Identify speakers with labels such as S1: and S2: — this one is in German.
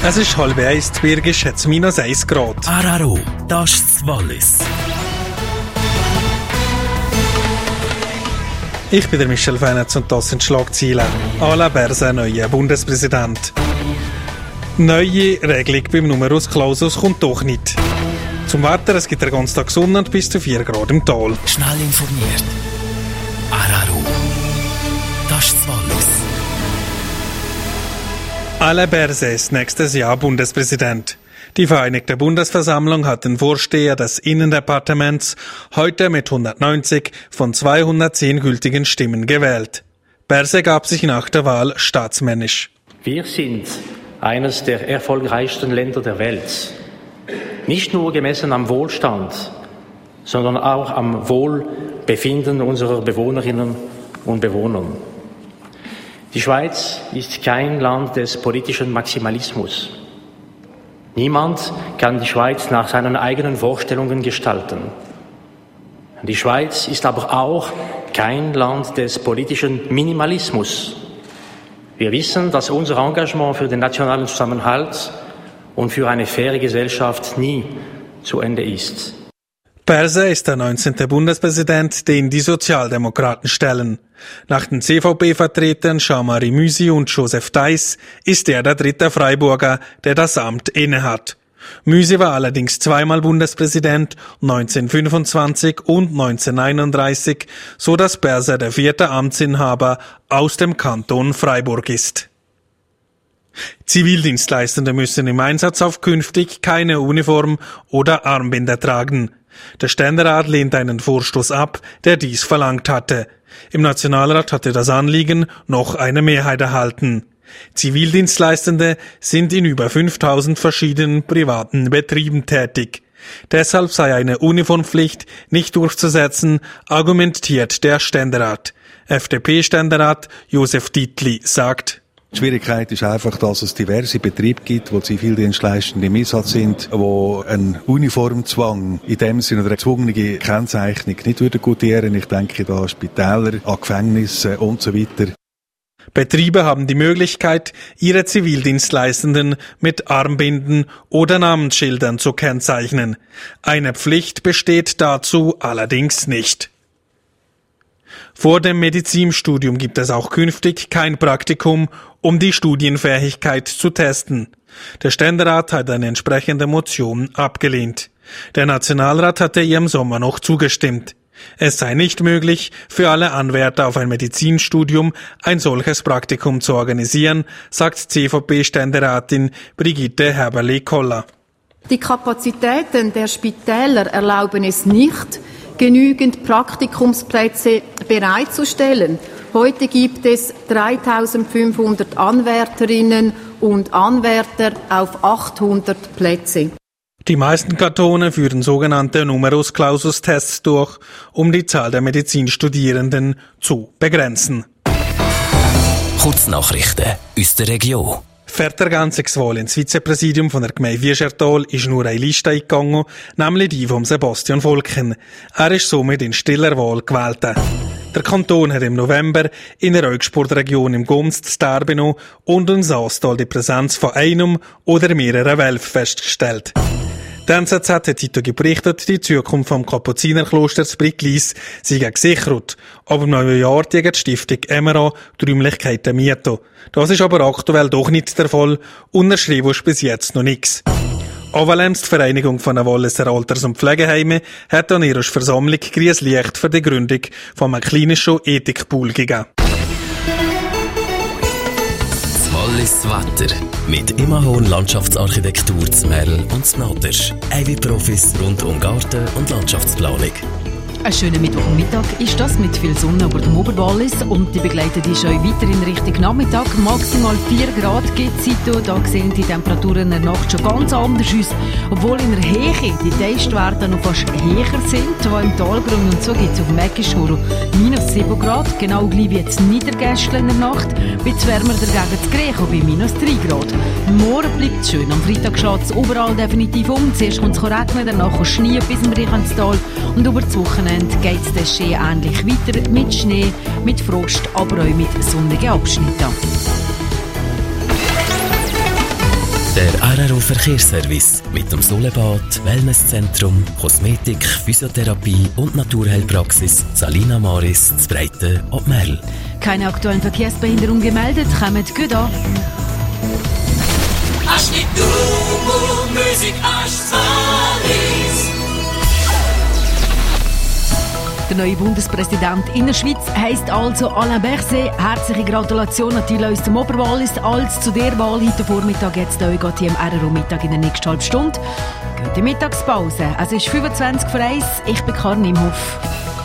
S1: Es ist 12:30, in Birgisch hat es -1 Grad.
S2: Araro, das ist das Wallis.
S1: Ich bin der Michel Fenetz und das sind Schlagzeilen. Alain Berset, neuer Bundespräsident. Neue Regelung beim Numerus Clausus kommt doch nicht. Zum Wetter, es gibt den ganzen Tag Sonne und bis zu 4 Grad im Tal.
S2: Schnell informiert. Araro, das ist das Wallis.
S1: Alain Berset ist nächstes Jahr Bundespräsident. Die Vereinigte Bundesversammlung hat den Vorsteher des Innendepartements heute mit 190 von 210 gültigen Stimmen gewählt. Berset gab sich nach der Wahl staatsmännisch.
S3: Wir sind eines der erfolgreichsten Länder der Welt. Nicht nur gemessen am Wohlstand, sondern auch am Wohlbefinden unserer Bewohnerinnen und Bewohner. Die Schweiz ist kein Land des politischen Maximalismus. Niemand kann die Schweiz nach seinen eigenen Vorstellungen gestalten. Die Schweiz ist aber auch kein Land des politischen Minimalismus. Wir wissen, dass unser Engagement für den nationalen Zusammenhalt und für eine faire Gesellschaft nie zu Ende ist.
S1: Berset ist der 19. Bundespräsident, den die Sozialdemokraten stellen. Nach den CVP-Vertretern Jean-Marie Müsi und Joseph Theiss ist er der dritte Freiburger, der das Amt innehat. Müsi war allerdings zweimal Bundespräsident, 1925 und 1931, so dass Berset der vierte Amtsinhaber aus dem Kanton Freiburg ist. Zivildienstleistende müssen im Einsatz auf künftig keine Uniform oder Armbänder tragen. Der Ständerat lehnt einen Vorstoß ab, der dies verlangt hatte. Im Nationalrat hatte das Anliegen noch eine Mehrheit erhalten. Zivildienstleistende sind in über 5000 verschiedenen privaten Betrieben tätig. Deshalb sei eine Uniformpflicht nicht durchzusetzen, argumentiert der Ständerat. FDP-Ständerat Josef Dietli sagt:
S4: Die Schwierigkeit ist einfach, dass es diverse Betriebe gibt, wo Zivildienstleistende im Einsatz sind, wo ein Uniformzwang in dem Sinne oder eine gezwungene Kennzeichnung nicht würde gutieren. Ich denke da an Spitäler, an Gefängnisse und so weiter.
S1: Betriebe haben die Möglichkeit, ihre Zivildienstleistenden mit Armbinden oder Namensschildern zu kennzeichnen. Eine Pflicht besteht dazu allerdings nicht. Vor dem Medizinstudium gibt es auch künftig kein Praktikum, um die Studienfähigkeit zu testen. Der Ständerat hat eine entsprechende Motion abgelehnt. Der Nationalrat hatte ihr im Sommer noch zugestimmt. Es sei nicht möglich, für alle Anwärter auf ein Medizinstudium ein solches Praktikum zu organisieren, sagt CVP-Ständeratin Brigitte Häberli-Koller.
S5: Die Kapazitäten der Spitäler erlauben es nicht, genügend Praktikumsplätze bereitzustellen. Heute gibt es 3500 Anwärterinnen und Anwärter auf 800 Plätze.
S1: Die meisten Kantone führen sogenannte Numerus Clausus Tests durch, um die Zahl der Medizinstudierenden zu begrenzen.
S2: Kurznachrichten aus der Region.
S1: Für die Ergänzungswahl ins Vizepräsidium von der Gemeinde Vieschertal ist nur eine Liste eingegangen, nämlich die von Sebastian Volken. Er ist somit in stiller Wahl gewählt. Der Kanton hat im November in der Rücksportregion im Gunst, Starbino und in Saastal die Präsenz von einem oder mehreren Wölfen festgestellt. Die NZZ hat heute berichtet, die Zukunft vom Kapuzinerklosters Bricklis sei gesichert. Aber im neuen Jahr die Stiftung MRA die Räumlichkeiten mieten. Das ist aber aktuell doch nicht der Fall. Unterschrieben ist bis jetzt noch nichts. Avalems, die Vereinigung von den Walliser Alters- und Pflegeheimen, hat an ihrer Versammlung grünes Licht für die Gründung von einem klinischen Ethikpool gegeben.
S2: Wallis Wetter mit Immerhohn Landschaftsarchitektur zu Merl und zu Nadersch. Profis rund um Garten- und Landschaftsplanung.
S6: Ein schöner Mittwochmittag ist das mit viel Sonne über dem Oberwallis und die begleitet ist euch weiter in Richtung Nachmittag. Maximal 4 Grad gibt es heute. Da sehen die Temperaturen in der Nacht schon ganz anders aus. Obwohl in der Heche die Testwerte noch fast höher sind. Wo im Talgrund und so gibt es auf dem Eckischuru -7 Grad. Genau gleich wie jetzt Niedergästle in der Nacht. Bisschen wärmer dagegen zu Grecho bei -3 Grad. Morgen bleibt es schön. Am Freitag schaut es überall definitiv um. Zuerst kommt es regnen, danach kommt Schnee bis im Riechental. Und über das Wochenende geht es der Ski ähnlich weiter mit Schnee, mit Frost, aber auch mit sonnigen Abschnitten.
S2: Der RRO Verkehrsservice mit dem Solebad, Wellnesszentrum, Kosmetik, Physiotherapie und Naturheilpraxis Salina Maris zu Breiten und Merl.
S6: Keine aktuellen Verkehrsbehinderungen gemeldet, kommen gut an. Der neue Bundespräsident in der Schweiz heisst also Alain Berset. Herzliche Gratulation natürlich aus dem Oberwallis als zu der Wahl heute Vormittag. Jetzt hier im RRO Mittag in der nächsten halben Stunde. Gute Mittagspause. Es ist 25 vor 1. Ich bin Karin Imhoff.